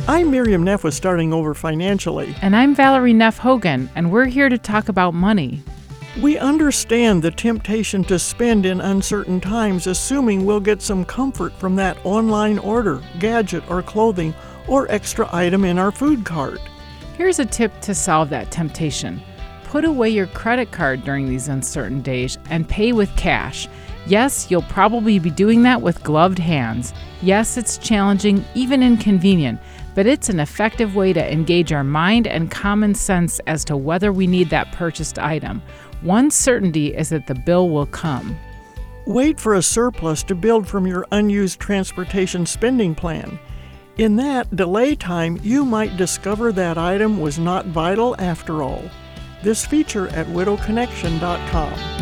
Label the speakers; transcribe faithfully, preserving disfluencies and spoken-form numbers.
Speaker 1: I'm Miriam Neff with Starting Over Financially.
Speaker 2: And I'm Valerie Neff Hogan, and we're here to talk about money.
Speaker 1: We understand the temptation to spend in uncertain times, assuming we'll get some comfort from that online order, gadget, or clothing, or extra item in our food cart.
Speaker 2: Here's a tip to solve that temptation. Put away your credit card during these uncertain days and pay with cash. Yes, you'll probably be doing that with gloved hands. Yes, it's challenging, even inconvenient, but it's an effective way to engage our mind and common sense as to whether we need that purchased item. One certainty is that the bill will come.
Speaker 1: Wait for a surplus to build from your unused transportation spending plan. In that delay time, you might discover that item was not vital after all. This feature at widow connection dot com.